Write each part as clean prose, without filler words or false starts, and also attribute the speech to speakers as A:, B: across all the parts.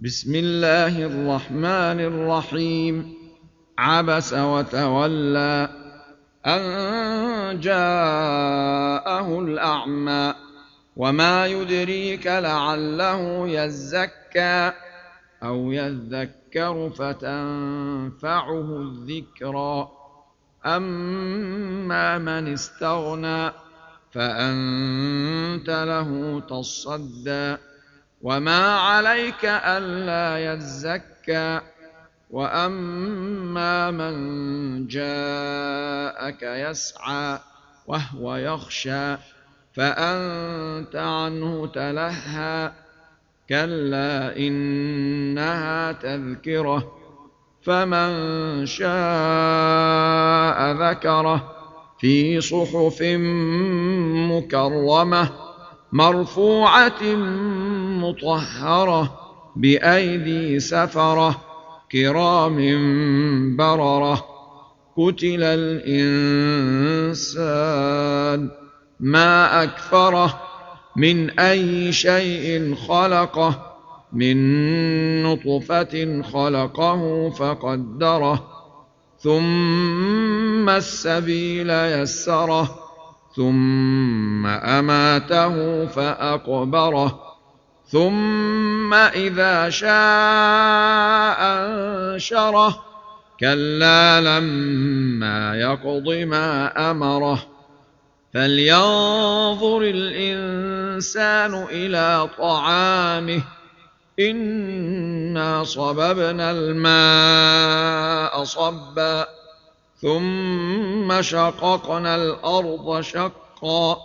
A: بسم الله الرحمن الرحيم. عبس وتولى أن جاءه الأعمى وما يدريك لعله يزكى أو يذكر فتنفعه الذكرى. أما من استغنى فأنت له تصدى وما عليك ألا يزكى. وأما من جاءك يسعى وهو يخشى فأنت عنه تلهى. كلا إنها تذكرة فمن شاء ذكره في صحف مكرمة مرفوعة مطهرة بأيدي سفرة كرام بررة. قتل الإنسان ما أكفره من أي شيء خلقه من نطفة خلقه فقدره ثم السبيل يسره ثم أماته فأقبره ثم إذا شاء أنشره كلا لما يقض ما أمره. فلينظر الإنسان إلى طعامه إنا صببنا الماء صبا ثم شققنا الأرض شقا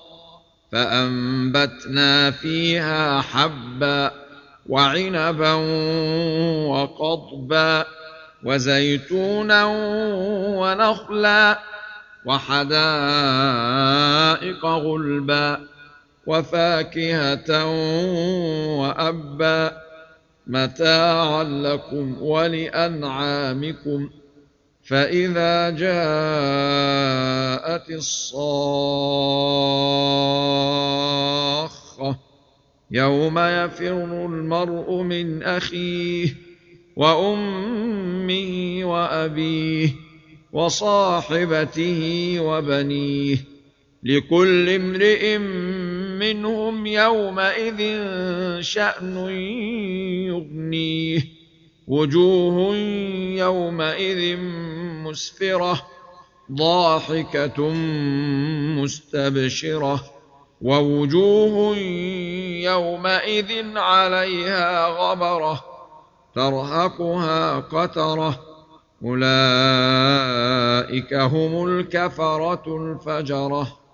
A: فأنبتنا فيها حبا وعنبا وقضبا وزيتونا ونخلا وحدائق غلبا وفاكهة وأبا متاعا لكم ولأنعامكم. فإذا جاءت الصاخة يوم يفر المرء من أخيه وأمه وأبيه وصاحبته وبنيه لكل امرئ منهم يومئذ شأن يغنيه. وجوه يومئذ مسفرة ضاحكة مستبشرة ووجوه يومئذ عليها غبرة ترهقها قترة أولئك هم الكفرة الفجرة.